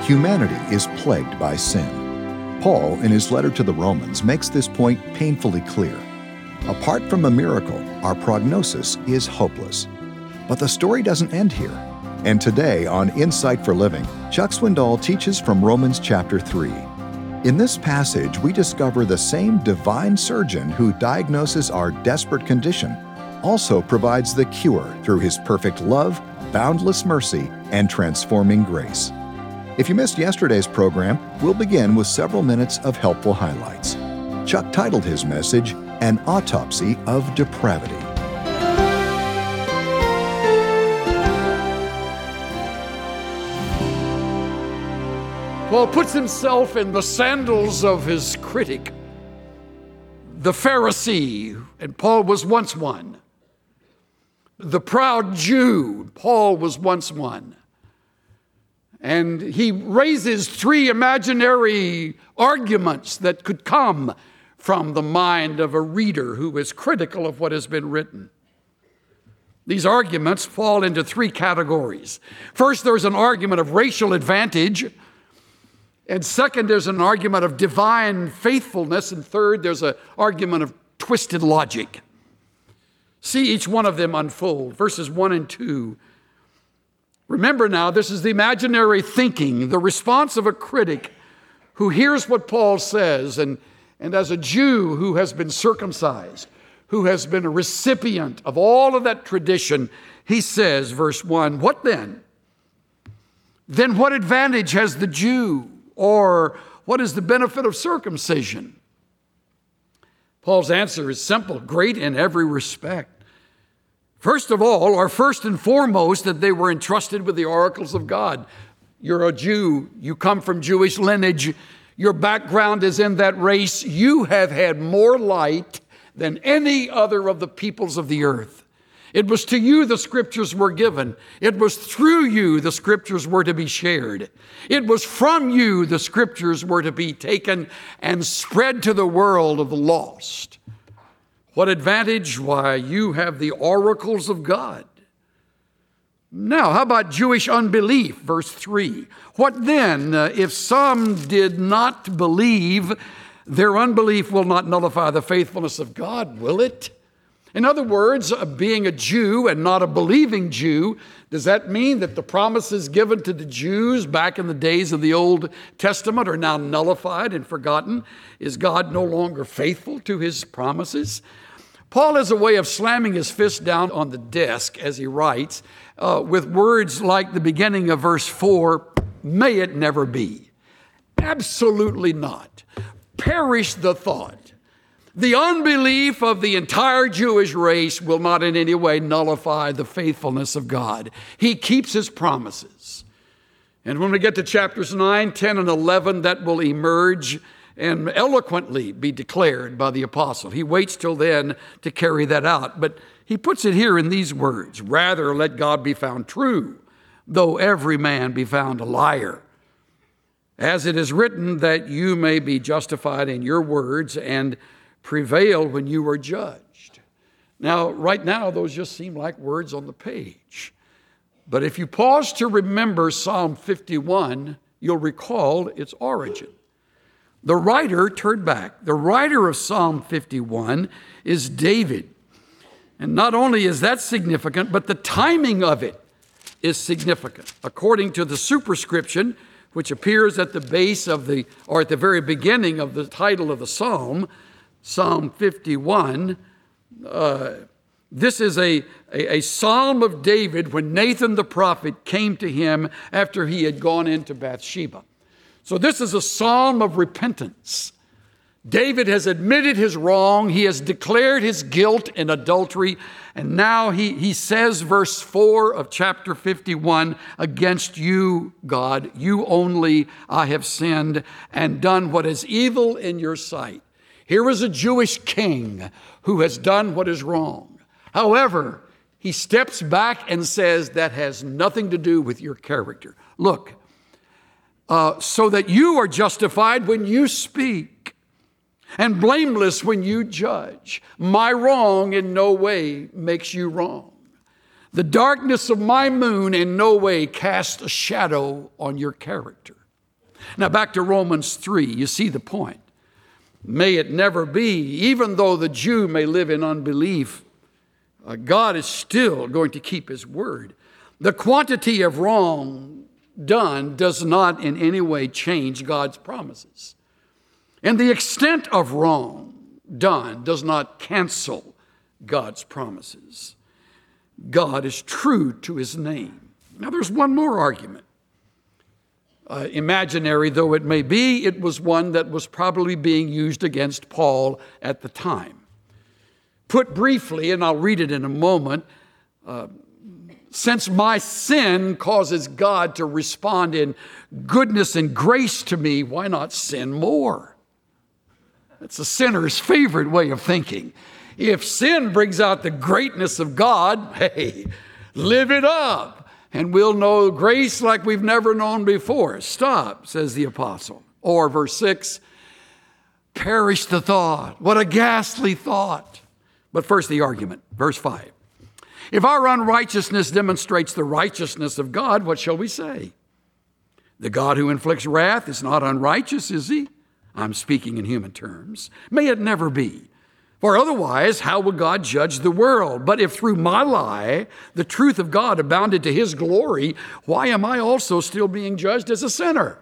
Humanity is plagued by sin. Paul, in his letter to the Romans, makes this point painfully clear. Apart from a miracle, our prognosis is hopeless. But the story doesn't end here. And today on Insight for Living, Chuck Swindoll teaches from Romans chapter 3. In this passage, we discover the same divine surgeon who diagnoses our desperate condition also provides the cure through his perfect love, boundless mercy, and transforming grace. If you missed yesterday's program, we'll begin with several minutes of helpful highlights. Chuck titled his message, An Autopsy of Depravity. Paul puts himself in the sandals of his critic, the Pharisee, and Paul was once one. The proud Jew, Paul was once one. And he raises three imaginary arguments that could come from the mind of a reader who is critical of what has been written. These arguments fall into three categories. First, there's an argument of racial advantage. And second, there's an argument of divine faithfulness. And third, there's an argument of twisted logic. See each one of them unfold. Verses 1 and 2. Remember now, this is the imaginary thinking, the response of a critic who hears what Paul says, and as a Jew who has been circumcised, who has been a recipient of all of that tradition, he says, verse 1, what then? Then what advantage has the Jew? Or what is the benefit of circumcision? Paul's answer is simple, great in every respect. First of all, or first and foremost, that they were entrusted with the oracles of God. You're a Jew. You come from Jewish lineage. Your background is in that race. You have had more light than any other of the peoples of the earth. It was to you the scriptures were given. It was through you the scriptures were to be shared. It was from you the scriptures were to be taken and spread to the world of the lost. What advantage? Why, you have the oracles of God. Now, how about Jewish unbelief? Verse 3. What then, if some did not believe, their unbelief will not nullify the faithfulness of God, will it? In other words, being a Jew and not a believing Jew, does that mean that the promises given to the Jews back in the days of the Old Testament are now nullified and forgotten? Is God no longer faithful to his promises? Paul has a way of slamming his fist down on the desk as he writes with words like the beginning of verse 4, may it never be. Absolutely not. Perish the thought. The unbelief of the entire Jewish race will not in any way nullify the faithfulness of God. He keeps his promises. And when we get to chapters 9, 10, and 11, that will emerge and eloquently be declared by the apostle. He waits till then to carry that out. But he puts it here in these words, rather let God be found true, though every man be found a liar. As it is written, that you may be justified in your words and prevail when you are judged. Now, right now, those just seem like words on the page. But if you pause to remember Psalm 51, you'll recall its origin. The writer, turn back, the writer of Psalm 51 is David. And not only is that significant, but the timing of it is significant. According to the superscription, which appears at the base of or at the very beginning of the title of the psalm, Psalm 51, this is a psalm of David when Nathan the prophet came to him after he had gone into Bathsheba. So this is a psalm of repentance. David has admitted his wrong. He has declared his guilt in adultery. And now he says, verse 4 of chapter 51, against you, God, you only I have sinned and done what is evil in your sight. Here is a Jewish king who has done what is wrong. However, he steps back and says that has nothing to do with your character. Look, so that you are justified when you speak and blameless when you judge. My wrong in no way makes you wrong. The darkness of my moon in no way casts a shadow on your character. Now back to Romans 3, you see the point. May it never be, even though the Jew may live in unbelief, God is still going to keep his word. The quantity of wrong done does not in any way change God's promises. And the extent of wrong done does not cancel God's promises. God is true to his name. Now there's one more argument. Imaginary though it may be, it was one that was probably being used against Paul at the time. Put briefly, and I'll read it in a moment, since my sin causes God to respond in goodness and grace to me, why not sin more? That's a sinner's favorite way of thinking. If sin brings out the greatness of God, hey, live it up. And we'll know grace like we've never known before. Stop, says the apostle. Or verse 6, perish the thought. What a ghastly thought. But first the argument, verse 5. If our unrighteousness demonstrates the righteousness of God, what shall we say? The God who inflicts wrath is not unrighteous, is he? I'm speaking in human terms. May it never be. For otherwise, how will God judge the world? But if through my lie, the truth of God abounded to his glory, why am I also still being judged as a sinner?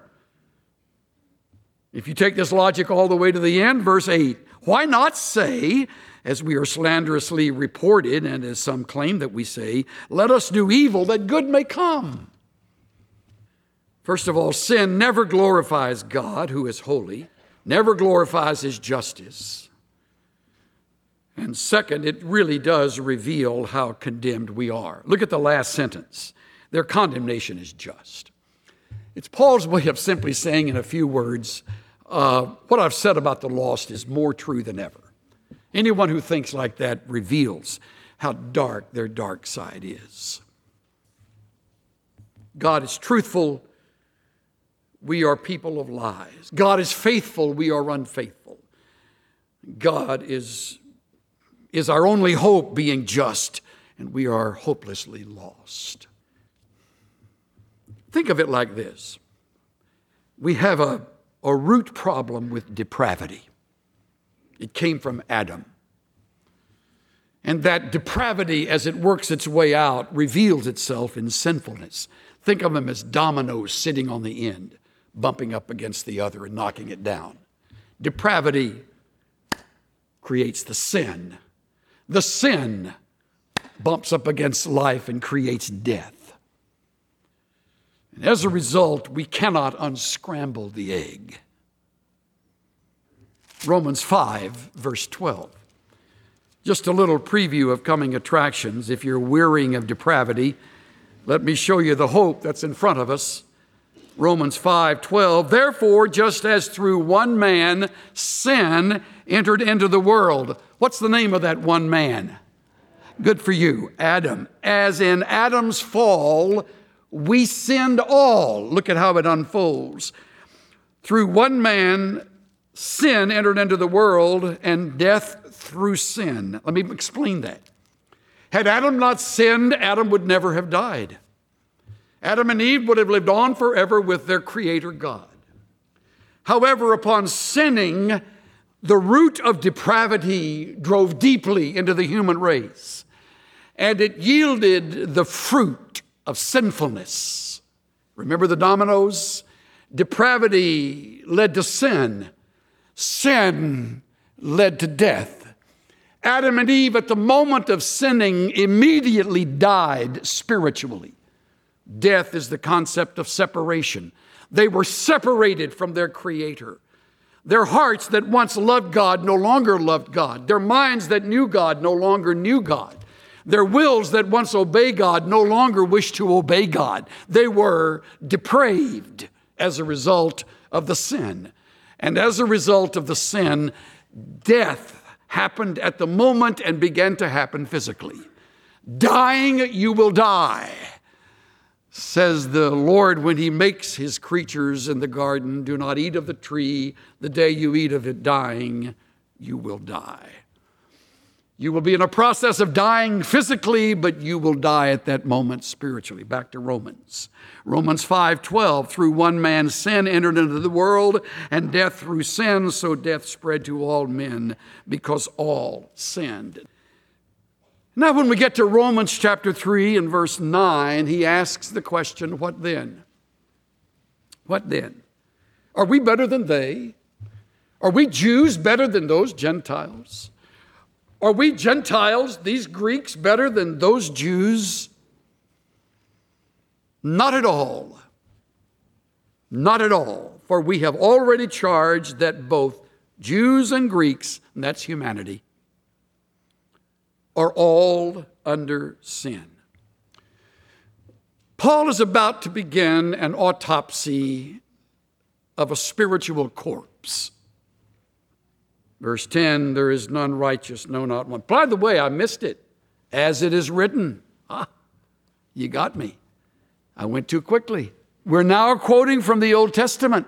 If you take this logic all the way to the end, verse 8, why not say, as we are slanderously reported, and as some claim that we say, let us do evil that good may come? First of all, sin never glorifies God, who is holy, never glorifies his justice. And second, it really does reveal how condemned we are. Look at the last sentence. Their condemnation is just. It's Paul's way of simply saying in a few words, what I've said about the lost is more true than ever. Anyone who thinks like that reveals how dark their dark side is. God is truthful. We are people of lies. God is faithful. We are unfaithful. God is our only hope, being just, and we are hopelessly lost. Think of it like this. We have a root problem with depravity. It came from Adam. And that depravity, as it works its way out, reveals itself in sinfulness. Think of them as dominoes sitting on the end, bumping up against the other and knocking it down. Depravity creates the sin. The sin bumps up against life and creates death. And as a result, we cannot unscramble the egg. Romans 5, verse 12. Just a little preview of coming attractions. If you're wearying of depravity, let me show you the hope that's in front of us. Romans 5:12, therefore, just as through one man sin entered into the world. What's the name of that one man? Good for you, Adam. As in Adam's fall, we sinned all. Look at how it unfolds. Through one man, sin entered into the world, and death through sin. Let me explain that. Had Adam not sinned, Adam would never have died. Adam and Eve would have lived on forever with their Creator God. However, upon sinning, the root of depravity drove deeply into the human race, and it yielded the fruit of sinfulness. Remember the dominoes? Depravity led to sin. Sin led to death. Adam and Eve, at the moment of sinning, immediately died spiritually. Death is the concept of separation. They were separated from their Creator. Their hearts that once loved God no longer loved God. Their minds that knew God no longer knew God. Their wills that once obeyed God no longer wished to obey God. They were depraved as a result of the sin. And as a result of the sin, death happened at the moment and began to happen physically. Dying, you will die, says the Lord when he makes his creatures in the garden. Do not eat of the tree. The day you eat of it, dying, you will die. You will be in a process of dying physically, but you will die at that moment spiritually. Back to Romans. Romans 5:12, through one man sin entered into the world, and death through sin, so death spread to all men because all sinned. Now when we get to Romans chapter 3 and verse 9, he asks the question, what then? What then? Are we better than they? Are we Jews better than those Gentiles? Are we Gentiles, these Greeks, better than those Jews? Not at all. Not at all. For we have already charged that both Jews and Greeks, and that's humanity, are all under sin. Paul is about to begin an autopsy of a spiritual corpse. Verse 10, there is none righteous, no, not one. By the way, I missed it. As it is written. You got me. I went too quickly. We're now quoting from the Old Testament.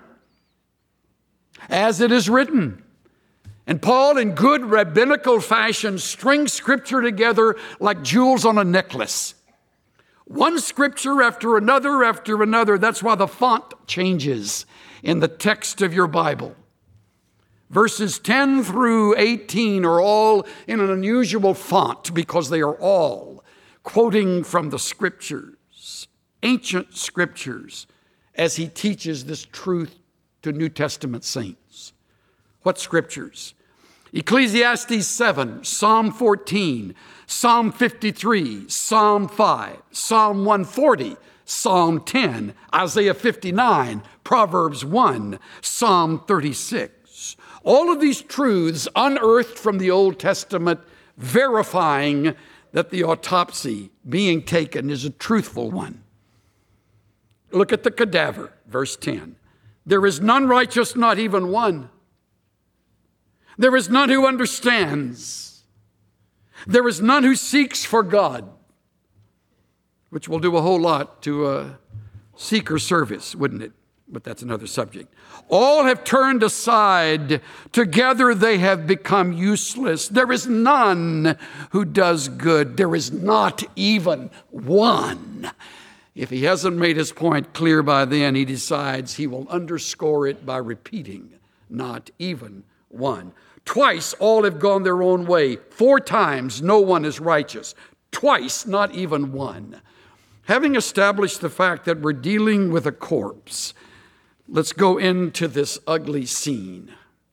As it is written. And Paul, in good rabbinical fashion, strings Scripture together like jewels on a necklace. One Scripture after another after another. That's why the font changes in the text of your Bible. Verses 10 through 18 are all in an unusual font because they are all quoting from the Scriptures, ancient Scriptures, as he teaches this truth to New Testament saints. What Scriptures? Ecclesiastes 7, Psalm 14, Psalm 53, Psalm 5, Psalm 140, Psalm 10, Isaiah 59, Proverbs 1, Psalm 36. All of these truths unearthed from the Old Testament, verifying that the autopsy being taken is a truthful one. Look at the cadaver, verse 10. There is none righteous, not even one. There is none who understands. There is none who seeks for God, which will do a whole lot to seeker service, wouldn't it? But that's another subject. All have turned aside. Together they have become useless. There is none who does good. There is not even one. If he hasn't made his point clear by then, he decides he will underscore it by repeating, not even one. Twice all have gone their own way. 4 times no one is righteous. Twice not even one. Having established the fact that we're dealing with a corpse, let's go into this ugly scene.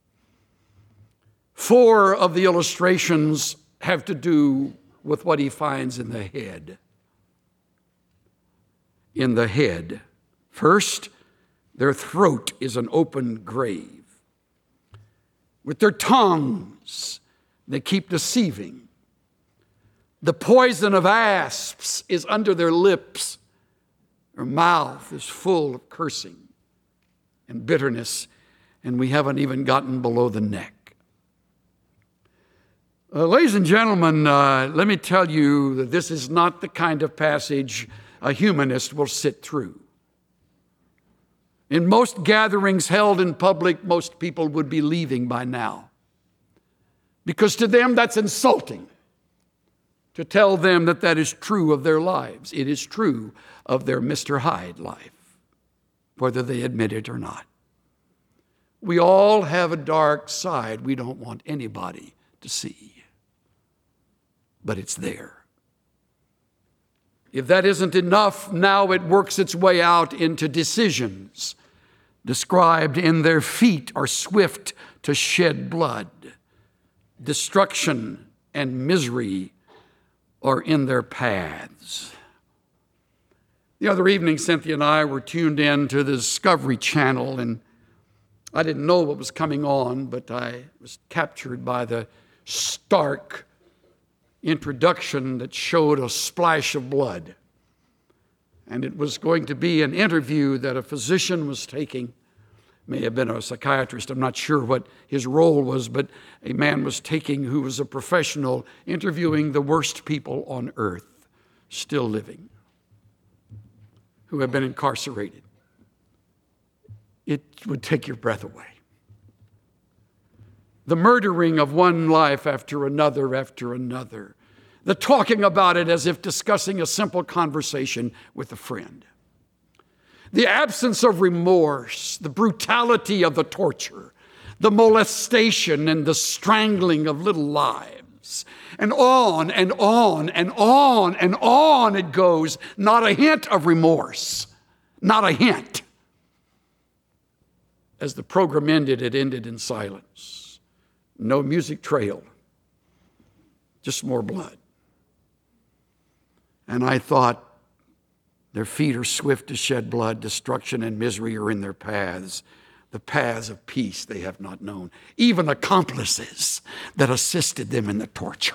4 of the illustrations have to do with what he finds in the head. In the head. First, their throat is an open grave. With their tongues, they keep deceiving. The poison of asps is under their lips. Their mouth is full of cursing and bitterness, and we haven't even gotten below the neck. Ladies and gentlemen, let me tell you that this is not the kind of passage a humanist will sit through. In most gatherings held in public, most people would be leaving by now, because to them that's insulting to tell them that that is true of their lives. It is true of their Mr. Hyde life, whether they admit it or not. We all have a dark side we don't want anybody to see, but it's there. If that isn't enough, now it works its way out into decisions described in their feet are swift to shed blood. Destruction and misery are in their paths. The other evening, Cynthia and I were tuned in to the Discovery Channel, and I didn't know what was coming on, but I was captured by the stark introduction that showed a splash of blood. And it was going to be an interview that a physician was taking. May have been a psychiatrist, I'm not sure what his role was, but a man was taking who was a professional, interviewing the worst people on earth, still living, who have been incarcerated. It would take your breath away. the murdering of one life after another, the talking about it as if discussing a simple conversation with a friend, the absence of remorse, the brutality of the torture, the molestation and the strangling of little lives, and on and on and on and on it goes. Not a hint of remorse, not a hint. As the program ended, it ended in silence. No music trailed, just more blood. And I thought, their feet are swift to shed blood. Destruction and misery are in their paths. The paths of peace they have not known. Even accomplices that assisted them in the torture.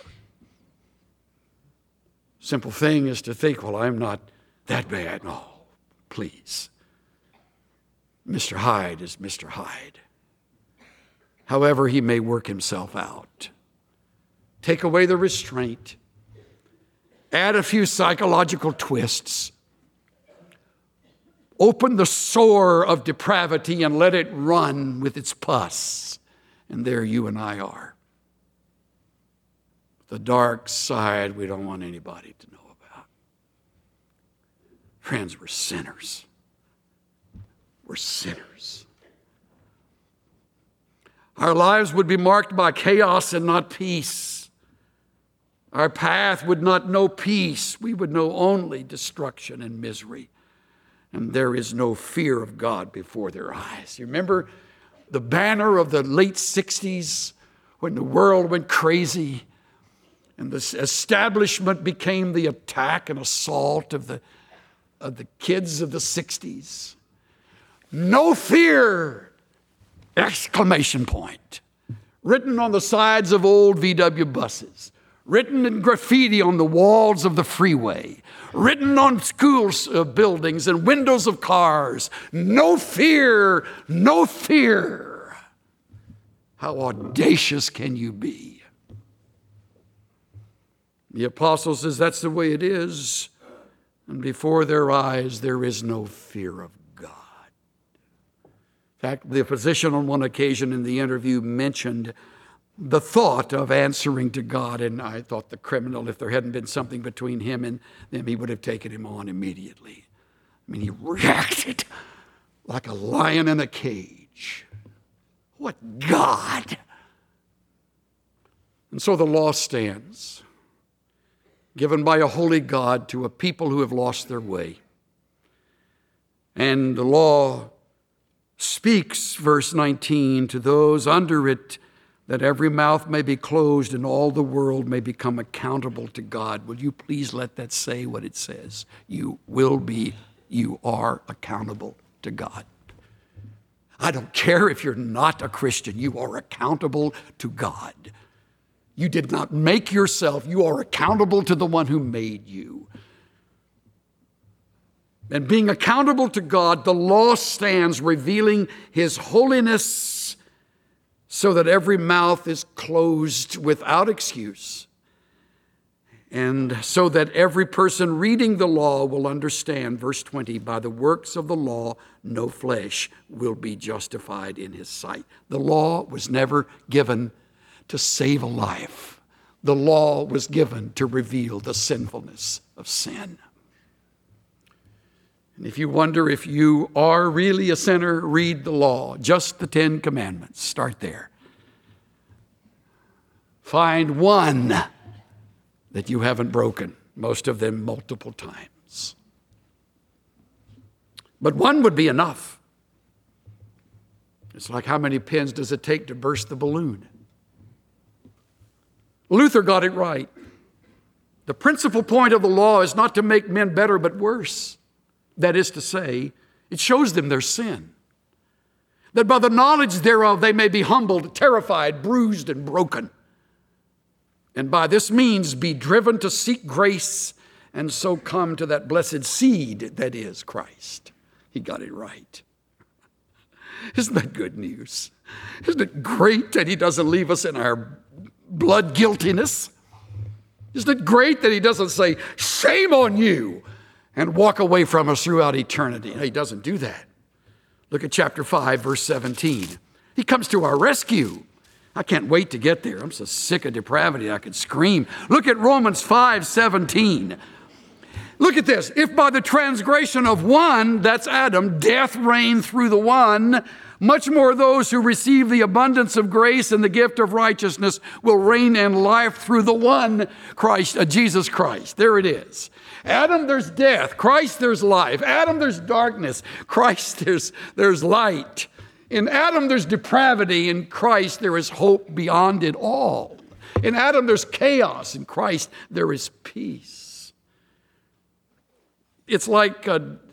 Simple thing is to think, well, I'm not that bad. No, please. Mr. Hyde is Mr. Hyde. However he may work himself out. Take away the restraint. Add a few psychological twists. Open the sore of depravity and let it run with its pus. And there you and I are. The dark side we don't want anybody to know about. Friends, we're sinners. We're sinners. Our lives would be marked by chaos and not peace. Our path would not know peace. We would know only destruction and misery. And there is no fear of God before their eyes. You remember the banner of the late 60s when the world went crazy and the establishment became the attack and assault of the kids of the 60s? No fear! Exclamation point. Written on the sides of old VW buses. Written in graffiti on the walls of the freeway. Written on school buildings and windows of cars. No fear, no fear. How audacious can you be? The apostle says that's the way it is. And before their eyes there is no fear of God. In fact, the physician on one occasion in the interview mentioned the thought of answering to God, and I thought the criminal, if there hadn't been something between him and them, he would have taken him on immediately. I mean, he reacted like a lion in a cage. What God? And so the law stands, given by a holy God to a people who have lost their way. And the law speaks, verse 19, to those under it, that every mouth may be closed and all the world may become accountable to God. Will you please let that say what it says? You are accountable to God. I don't care if you're not a Christian. You are accountable to God. You did not make yourself. You are accountable to the one who made you. And being accountable to God, the law stands revealing His holiness so that every mouth is closed without excuse. And so that every person reading the law will understand, verse 20, by the works of the law, no flesh will be justified in His sight. The law was never given to save a life. The law was given to reveal the sinfulness of sin. And if you wonder if you are really a sinner, read the law, just the 10 Commandments. Start there. Find one that you haven't broken, most of them multiple times. But one would be enough. It's like, how many pins does it take to burst the balloon? Luther got it right. The principal point of the law is not to make men better but worse. That is to say, it shows them their sin. That by the knowledge thereof they may be humbled, terrified, bruised, and broken. And by this means be driven to seek grace and so come to that blessed seed that is Christ. He got it right. Isn't that good news? Isn't it great that He doesn't leave us in our blood guiltiness? Isn't it great that He doesn't say, shame on you, and walk away from us throughout eternity? He doesn't do that. Look at chapter 5, verse 17. He comes to our rescue. I can't wait to get there. I'm so sick of depravity I could scream. Look at Romans 5:17. Look at this. If by the transgression of one, that's Adam, death reigned through the one, much more those who receive the abundance of grace and the gift of righteousness will reign in life through the one Christ, Jesus Christ. There it is. Adam, there's death. Christ, there's life. Adam, there's darkness. Christ, there's light. In Adam, there's depravity. In Christ, there is hope beyond it all. In Adam, there's chaos. In Christ, there is peace. It's like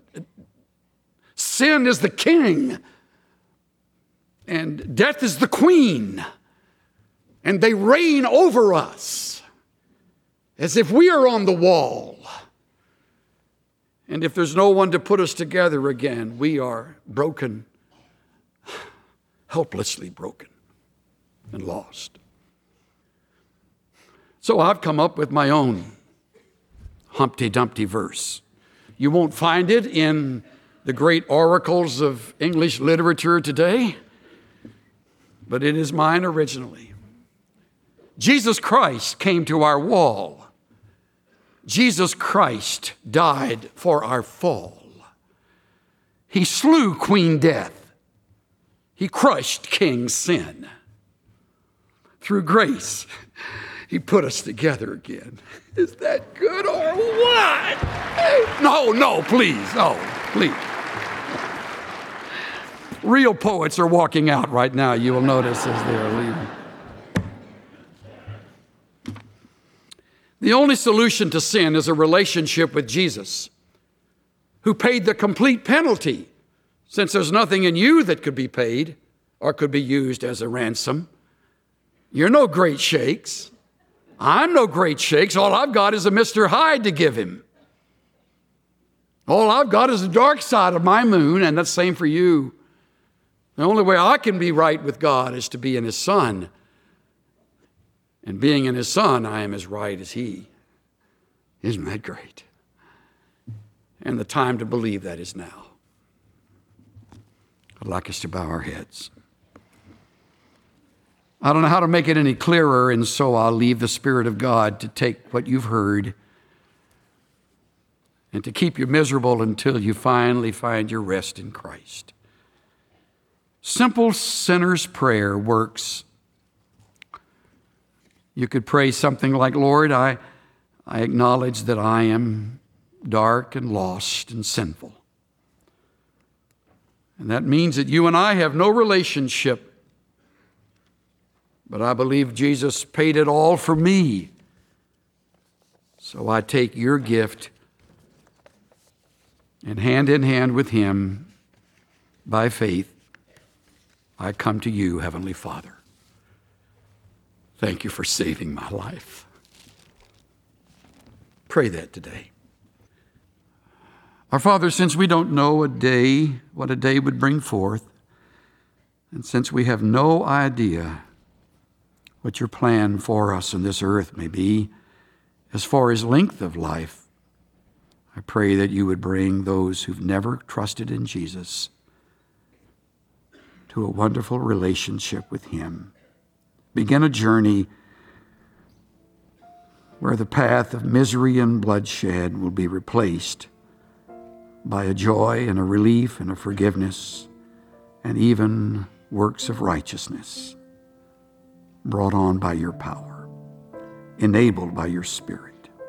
sin is the king, and death is the queen, and they reign over us as if we are on the wall. And if there's no one to put us together again, we are broken, helplessly broken and lost. So I've come up with my own Humpty Dumpty verse. You won't find it in the great oracles of English literature today, but it is mine originally. Jesus Christ came to our wall. Jesus Christ died for our fall. He slew Queen Death. He crushed King Sin. Through grace, He put us together again. Is that good or what? No, please, no, please. Real poets are walking out right now, you will notice as they are leaving. The only solution to sin is a relationship with Jesus, who paid the complete penalty, since there's nothing in you that could be paid or could be used as a ransom. You're no great shakes. I'm no great shakes. All I've got is a Mr. Hyde to give him. All I've got is the dark side of my moon, and that's the same for you. The only way I can be right with God is to be in His Son. And being in His Son, I am as right as He. Isn't that great? And the time to believe that is now. I'd like us to bow our heads. I don't know how to make it any clearer, and so I'll leave the Spirit of God to take what you've heard and to keep you miserable until you finally find your rest in Christ. Simple sinner's prayer works. You could pray something like, Lord, I acknowledge that I am dark and lost and sinful. And that means that you and I have no relationship. But I believe Jesus paid it all for me. So I take your gift and hand in hand with Him, by faith, I come to you, Heavenly Father. Thank you for saving my life. Pray that today. Our Father, since we don't know what a day would bring forth, and since we have no idea what your plan for us on this earth may be, as far as length of life, I pray that you would bring those who've never trusted in Jesus to a wonderful relationship with Him. Begin a journey where the path of misery and bloodshed will be replaced by a joy and a relief and a forgiveness and even works of righteousness brought on by your power, enabled by your Spirit.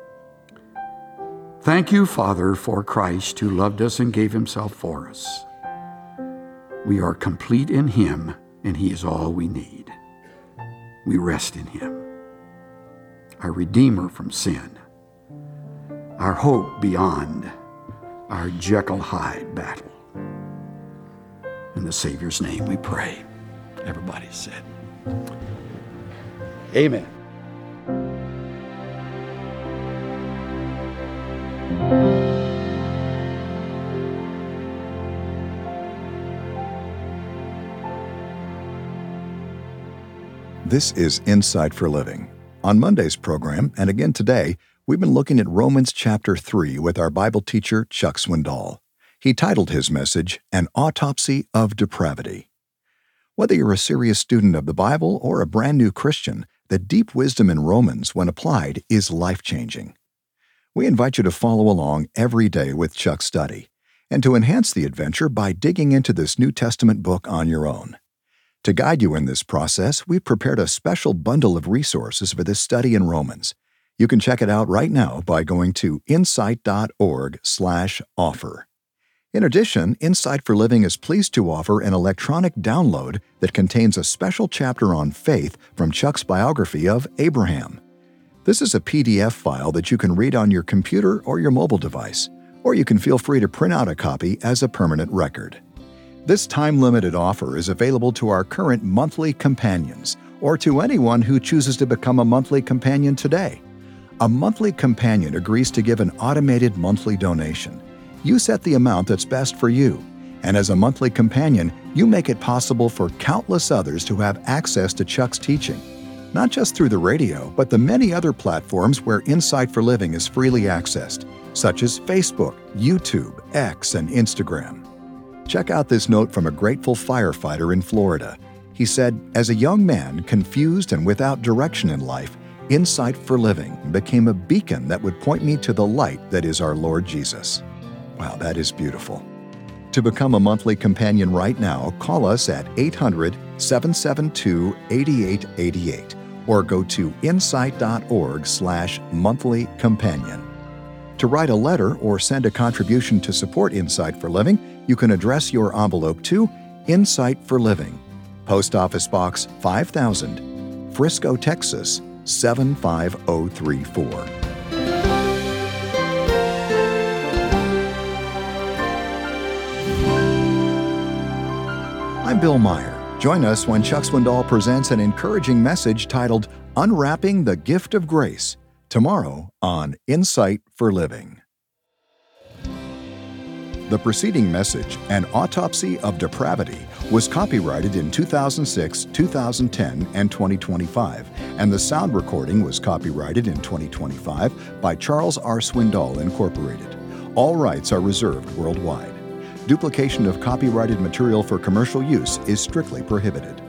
Thank you, Father, for Christ who loved us and gave Himself for us. We are complete in Him, and He is all we need. We rest in Him, our Redeemer from sin, our hope beyond our Jekyll-Hyde battle. In the Savior's name we pray. Everybody said, Amen. This is Insight for Living. On Monday's program, and again today, we've been looking at Romans chapter 3 with our Bible teacher, Chuck Swindoll. He titled his message, An Autopsy of Depravity. Whether you're a serious student of the Bible or a brand new Christian, the deep wisdom in Romans, when applied, is life-changing. We invite you to follow along every day with Chuck's study, and to enhance the adventure by digging into this New Testament book on your own. To guide you in this process, we've prepared a special bundle of resources for this study in Romans. You can check it out right now by going to insight.org/offer. In addition, Insight for Living is pleased to offer an electronic download that contains a special chapter on faith from Chuck's biography of Abraham. This is a PDF file that you can read on your computer or your mobile device, or you can feel free to print out a copy as a permanent record. This time-limited offer is available to our current monthly companions, or to anyone who chooses to become a monthly companion today. A monthly companion agrees to give an automated monthly donation. You set the amount that's best for you, and as a monthly companion, you make it possible for countless others to have access to Chuck's teaching, not just through the radio, but the many other platforms where Insight for Living is freely accessed, such as Facebook, YouTube, X, and Instagram. Check out this note from a grateful firefighter in Florida. He said, "As a young man, confused and without direction in life, Insight for Living became a beacon that would point me to the light that is our Lord Jesus." Wow, that is beautiful. To become a monthly companion right now, call us at 800-772-8888 or go to insight.org/monthlycompanion. To write a letter or send a contribution to support Insight for Living, you can address your envelope to Insight for Living, Post Office Box 5000, Frisco, Texas 75034. I'm Bill Meyer. Join us when Chuck Swindoll presents an encouraging message titled Unwrapping the Gift of Grace, tomorrow on Insight for Living. The preceding message, An Autopsy of Depravity, was copyrighted in 2006, 2010, and 2025, and the sound recording was copyrighted in 2025 by Charles R. Swindoll, Incorporated. All rights are reserved worldwide. Duplication of copyrighted material for commercial use is strictly prohibited.